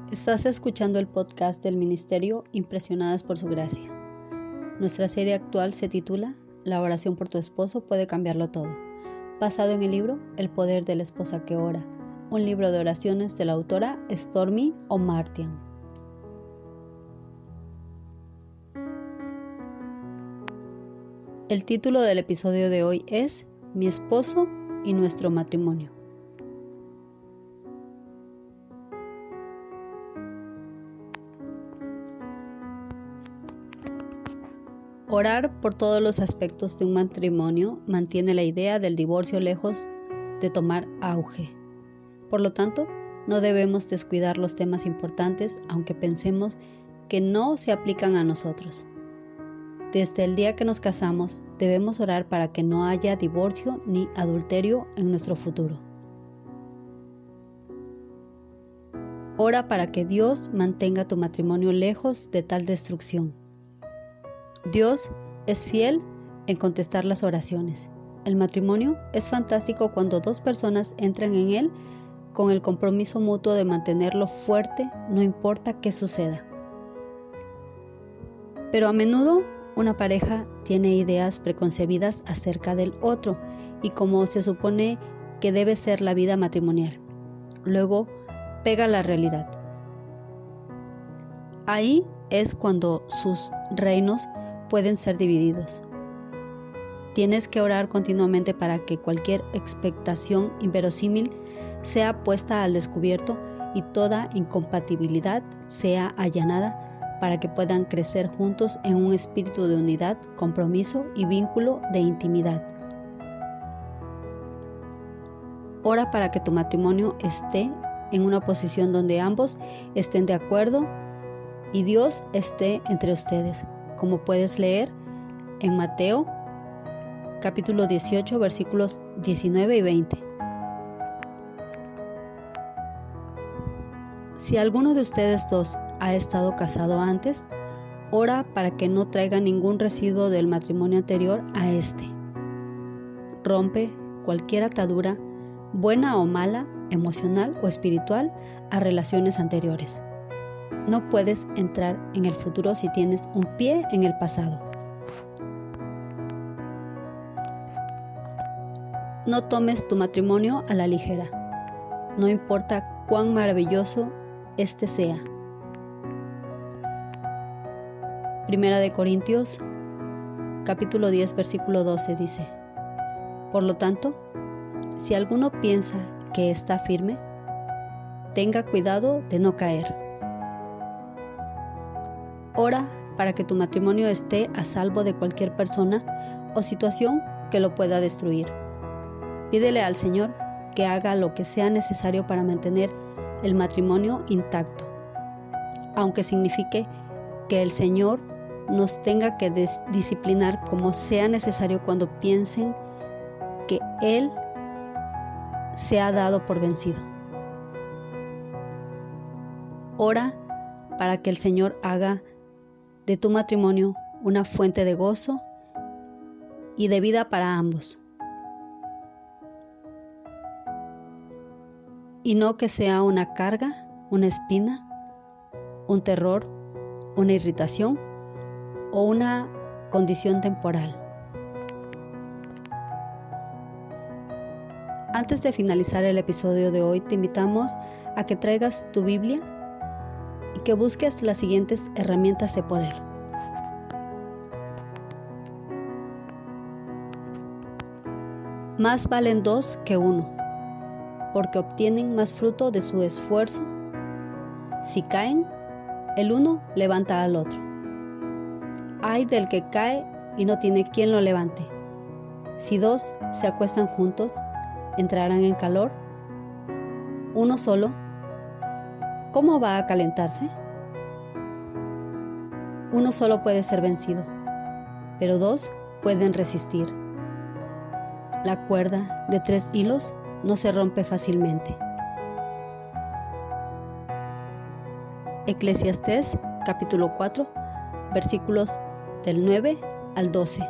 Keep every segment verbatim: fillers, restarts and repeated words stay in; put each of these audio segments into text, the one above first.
Estás escuchando el podcast del Ministerio Impresionadas por Su Gracia. Nuestra serie actual se titula La oración por tu esposo puede cambiarlo todo, basado en el libro El poder de la esposa que ora, un libro de oraciones de la autora Stormy O'Martian. El título del episodio de hoy es Mi esposo y nuestro matrimonio. Orar por todos los aspectos de un matrimonio mantiene la idea del divorcio lejos de tomar auge. Por lo tanto, no debemos descuidar los temas importantes, aunque pensemos que no se aplican a nosotros. Desde el día que nos casamos, debemos orar para que no haya divorcio ni adulterio en nuestro futuro. Ora para que Dios mantenga tu matrimonio lejos de tal destrucción. Dios es fiel en contestar las oraciones. El matrimonio es fantástico cuando dos personas entran en él con el compromiso mutuo de mantenerlo fuerte, no importa qué suceda. Pero a menudo una pareja tiene ideas preconcebidas acerca del otro y cómo se supone que debe ser la vida matrimonial. Luego pega la realidad. Ahí es cuando sus reinos pueden ser divididos. Tienes que orar continuamente para que cualquier expectación inverosímil sea puesta al descubierto y toda incompatibilidad sea allanada para que puedan crecer juntos en un espíritu de unidad, compromiso y vínculo de intimidad. Ora para que tu matrimonio esté en una posición donde ambos estén de acuerdo y Dios esté entre ustedes, como puedes leer en Mateo capítulo dieciocho versículos diecinueve y veinte. Si alguno de ustedes dos ha estado casado antes, ora para que no traiga ningún residuo del matrimonio anterior a este. Rompe cualquier atadura, buena o mala, emocional o espiritual, a relaciones anteriores. No puedes entrar en el futuro si tienes un pie en el pasado. No tomes tu matrimonio a la ligera. No importa cuán maravilloso este sea. Primera de Corintios, capítulo diez, versículo doce dice: Por lo tanto, si alguno piensa que está firme, tenga cuidado de no caer. Ora para que tu matrimonio esté a salvo de cualquier persona o situación que lo pueda destruir. Pídele al Señor que haga lo que sea necesario para mantener el matrimonio intacto, aunque signifique que el Señor nos tenga que des- disciplinar como sea necesario cuando piensen que Él se ha dado por vencido. Ora para que el Señor haga de tu matrimonio una fuente de gozo y de vida para ambos, y no que sea una carga, una espina, un terror, una irritación o una condición temporal. Antes de finalizar el episodio de hoy, te invitamos a que traigas tu Biblia y que busques las siguientes herramientas de poder. Más valen dos que uno, porque obtienen más fruto de su esfuerzo. Si caen, el uno levanta al otro. Ay del que cae y no tiene quien lo levante. Si dos se acuestan juntos, entrarán en calor. Uno solo, ¿cómo va a calentarse? Uno solo puede ser vencido, pero dos pueden resistir. La cuerda de tres hilos no se rompe fácilmente. Eclesiastés capítulo cuatro, versículos del nueve al doce.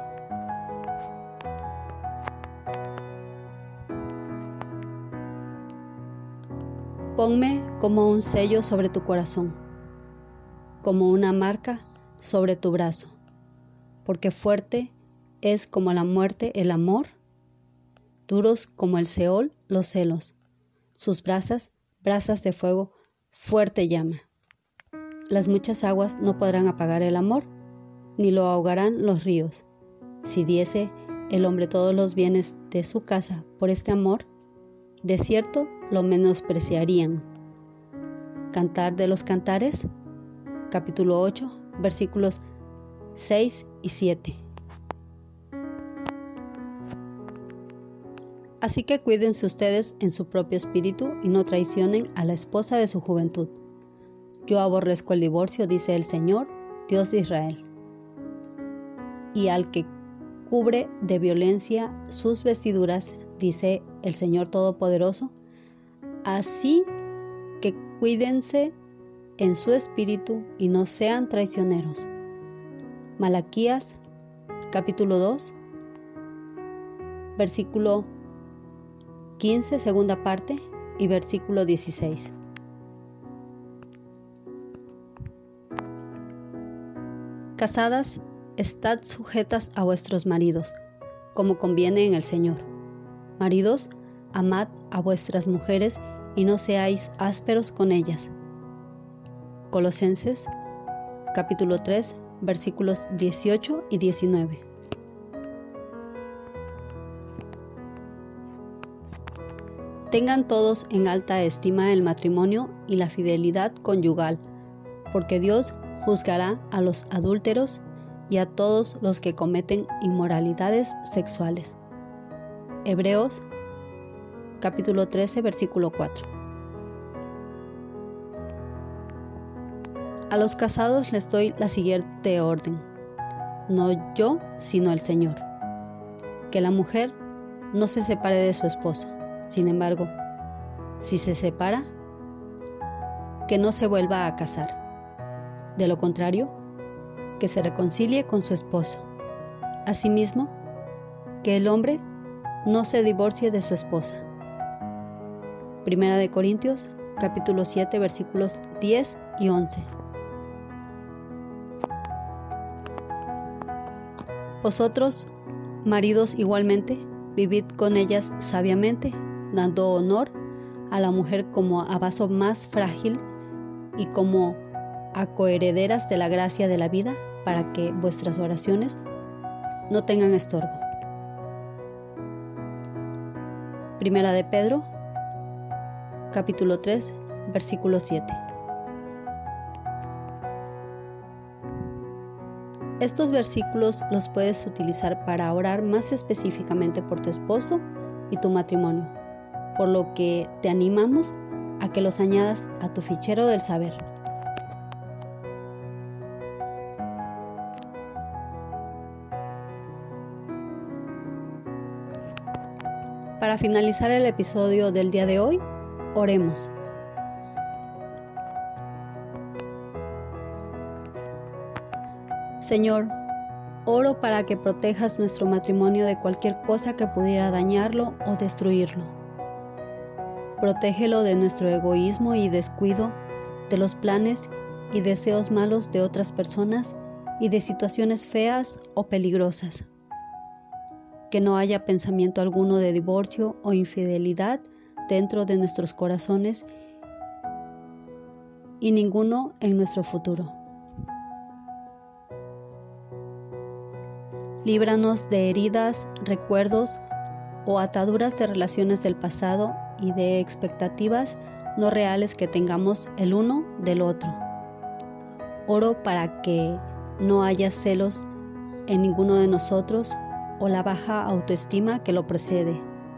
Ponme como un sello sobre tu corazón, como una marca sobre tu brazo, porque fuerte es como la muerte el amor, duros como el Seol los celos, sus brasas, brasas de fuego, fuerte llama. Las muchas aguas no podrán apagar el amor, ni lo ahogarán los ríos. Si diese el hombre todos los bienes de su casa por este amor, de cierto lo menospreciarían. Cantar de los Cantares, capítulo ocho, versículos seis y siete. Así que cuídense ustedes en su propio espíritu y no traicionen a la esposa de su juventud. Yo aborrezco el divorcio, dice el Señor, Dios de Israel. Y al que cubre de violencia sus vestiduras, dice el Señor Todopoderoso, así que cuídense en su espíritu y no sean traicioneros. Malaquías, capítulo dos, versículo quince, segunda parte, y versículo dieciséis. Casadas, estad sujetas a vuestros maridos, como conviene en el Señor. Maridos, amad a vuestras mujeres y no seáis ásperos con ellas. Colosenses, capítulo tres, versículos dieciocho y diecinueve. Tengan todos en alta estima el matrimonio y la fidelidad conyugal, porque Dios juzgará a los adúlteros y a todos los que cometen inmoralidades sexuales. Hebreos, capítulo trece, versículo cuatro. A los casados les doy la siguiente orden: no yo, sino el Señor. Que la mujer no se separe de su esposo. Sin embargo, si se separa, que no se vuelva a casar. De lo contrario, que se reconcilie con su esposo. Asimismo, que el hombre no se divorcie de su esposa. Primera de Corintios, capítulo siete, versículos diez y once. Vosotros, maridos, igualmente, vivid con ellas sabiamente, dando honor a la mujer como a vaso más frágil y como a coherederas de la gracia de la vida, para que vuestras oraciones no tengan estorbo. Primera de Pedro, capítulo tres, versículo siete. Estos versículos los puedes utilizar para orar más específicamente por tu esposo y tu matrimonio, por lo que te animamos a que los añadas a tu fichero del saber. Para finalizar el episodio del día de hoy, oremos. Señor, oro para que protejas nuestro matrimonio de cualquier cosa que pudiera dañarlo o destruirlo. Protégelo de nuestro egoísmo y descuido, de los planes y deseos malos de otras personas y de situaciones feas o peligrosas. Que no haya pensamiento alguno de divorcio o infidelidad dentro de nuestros corazones y ninguno en nuestro futuro. Líbranos de heridas, recuerdos o ataduras de relaciones del pasado y de expectativas no reales que tengamos el uno del otro. Oro para que no haya celos en ninguno de nosotros o la baja autoestima que lo precede.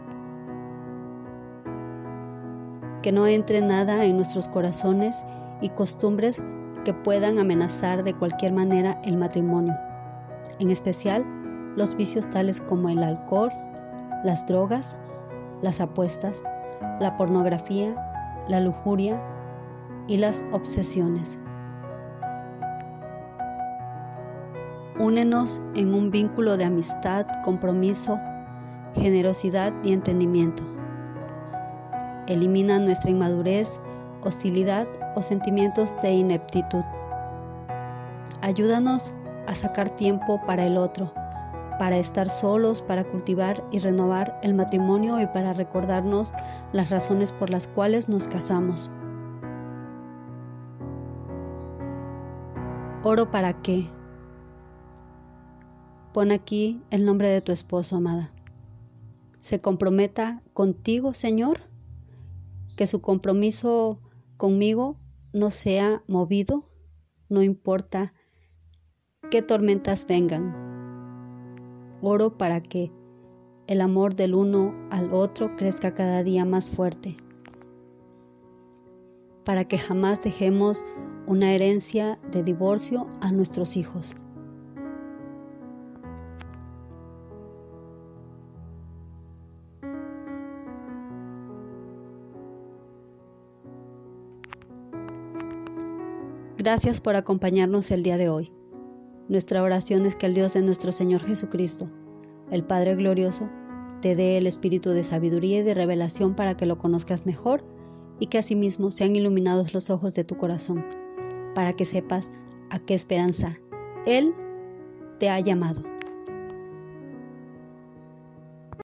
Que no entre nada en nuestros corazones y costumbres que puedan amenazar de cualquier manera el matrimonio, en especial los vicios tales como el alcohol, las drogas, las apuestas, la pornografía, la lujuria y las obsesiones. Únenos en un vínculo de amistad, compromiso, generosidad y entendimiento. Elimina nuestra inmadurez hostilidad o sentimientos de ineptitud. Ayúdanos a sacar tiempo para el otro, para estar solos, para cultivar y renovar el matrimonio y para recordarnos las razones por las cuales nos casamos. Oro para que, pon aquí el nombre de tu esposo, amada, se comprometa contigo, Señor, que su compromiso conmigo no sea movido, no importa qué tormentas vengan. Oro para que el amor del uno al otro crezca cada día más fuerte, para que jamás dejemos una herencia de divorcio a nuestros hijos. Gracias por acompañarnos el día de hoy. Nuestra oración es que el Dios de nuestro Señor Jesucristo, el Padre glorioso, te dé el espíritu de sabiduría y de revelación para que lo conozcas mejor y que asimismo sean iluminados los ojos de tu corazón, para que sepas a qué esperanza Él te ha llamado.